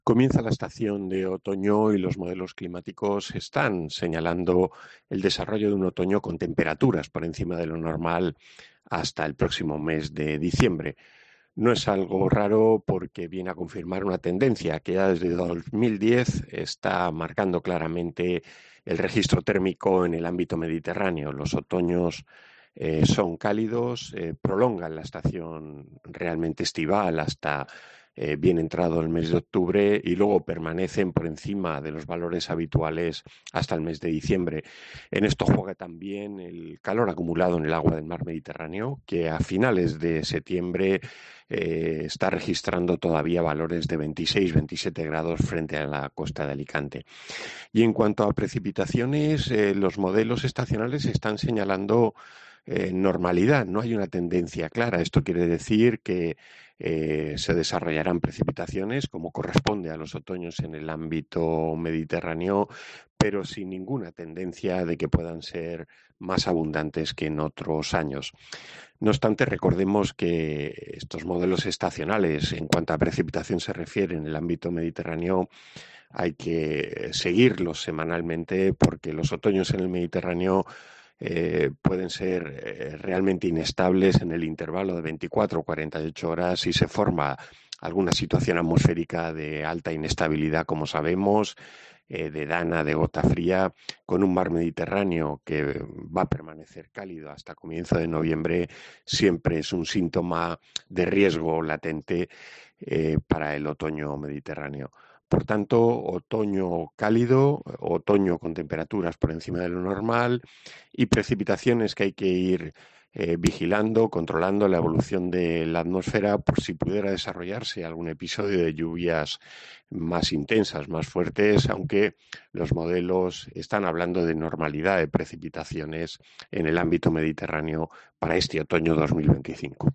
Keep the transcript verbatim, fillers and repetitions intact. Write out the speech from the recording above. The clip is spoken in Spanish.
Comienza la estación de otoño y los modelos climáticos están señalando el desarrollo de un otoño con temperaturas por encima de lo normal hasta el próximo mes de diciembre. No es algo raro porque viene a confirmar una tendencia que ya desde dos mil diez está marcando claramente el registro térmico en el ámbito mediterráneo. Los otoños eh, son cálidos, eh, prolongan la estación realmente estival hasta eh, bien entrado el mes de octubre y luego permanecen por encima de los valores habituales hasta el mes de diciembre. En esto juega también el calor acumulado en el agua del mar Mediterráneo, que a finales de septiembre eh, está registrando todavía valores de veintiséis, veintisiete grados frente a la costa de Alicante. Y en cuanto a precipitaciones, eh, los modelos estacionales están señalando eh, normalidad, no hay una tendencia clara. Esto quiere decir que eh, se desarrollarán precipitaciones como corresponde a los otoños en el ámbito mediterráneo, pero sin ninguna tendencia de que puedan ser más abundantes que en otros años. No obstante, recordemos que estos modelos estacionales, en cuanto a precipitación se refiere en el ámbito mediterráneo, hay que seguirlos semanalmente porque los otoños en el Mediterráneo eh, pueden ser eh, realmente inestables en el intervalo de veinticuatro o cuarenta y ocho horas si se forma alguna situación atmosférica de alta inestabilidad, como sabemos, eh, de dana, de gota fría, con un mar Mediterráneo que va a permanecer cálido hasta comienzo de noviembre, siempre es un síntoma de riesgo latente eh, para el otoño mediterráneo. Por tanto, otoño cálido, otoño con temperaturas por encima de lo normal y precipitaciones que hay que ir eh, vigilando, controlando la evolución de la atmósfera por si pudiera desarrollarse algún episodio de lluvias más intensas, más fuertes, aunque los modelos están hablando de normalidad de precipitaciones en el ámbito mediterráneo para este otoño dos mil veinticinco.